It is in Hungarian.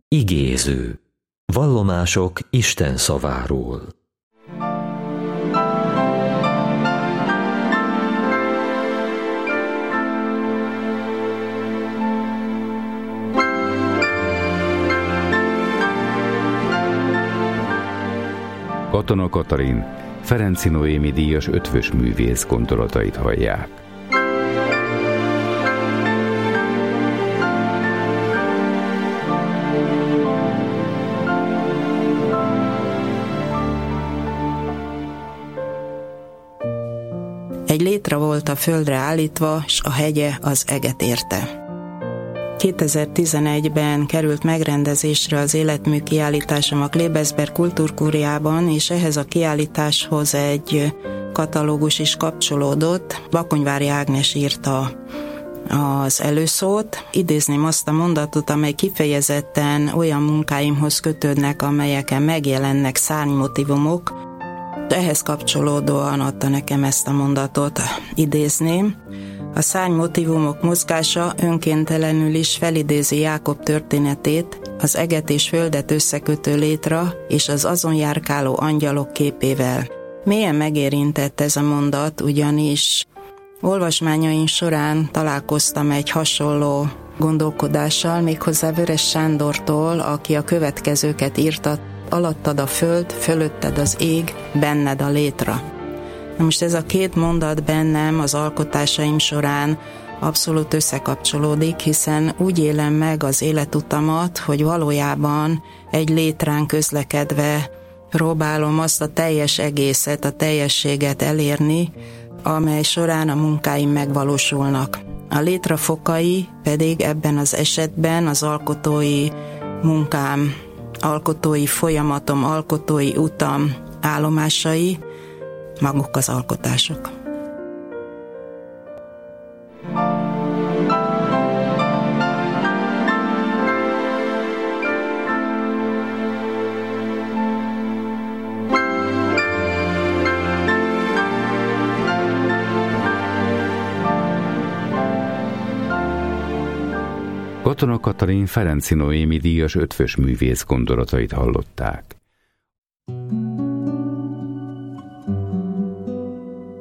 Igéző. Vallomások Isten szaváról. Katona Katalin, Ferenczy Noémi díjas ötvös művész gondolatait hallják. Egy létre volt a földre állítva, s a hegye az eget érte. 2011-ben került megrendezésre az életmű kiállításom a Klebersberg Kultúrkúriában, és ehhez a kiállításhoz egy katalógus is kapcsolódott. Bakonyvári Ágnes írta az előszót. Idézném azt a mondatot, amely kifejezetten olyan munkáimhoz kötődnek, amelyeken megjelennek szárnymotívumok. Ehhez kapcsolódóan adta nekem ezt a mondatot, idézném. A szárnymotívumok mozgása önkéntelenül is felidézi Jákob történetét, az eget és földet összekötő létra és az azon járkáló angyalok képével. Mélyen megérintett ez a mondat, ugyanis olvasmányaim során találkoztam egy hasonló gondolkodással, méghozzá Vörös Sándortól, aki a következőket írta: alattad a föld, fölötted az ég, benned a létra. Na most ez a két mondat bennem az alkotásaim során abszolút összekapcsolódik, hiszen úgy élem meg az életutamat, hogy valójában egy létrán közlekedve próbálom azt a teljes egészet, a teljességet elérni, amely során a munkáim megvalósulnak. A létrafokai pedig ebben az esetben az alkotói munkám, alkotói folyamatom, alkotói utam állomásai, maguk az alkotások. Katona Katalin Ferenczy Noémi díjas ötvös művész gondolatait hallották.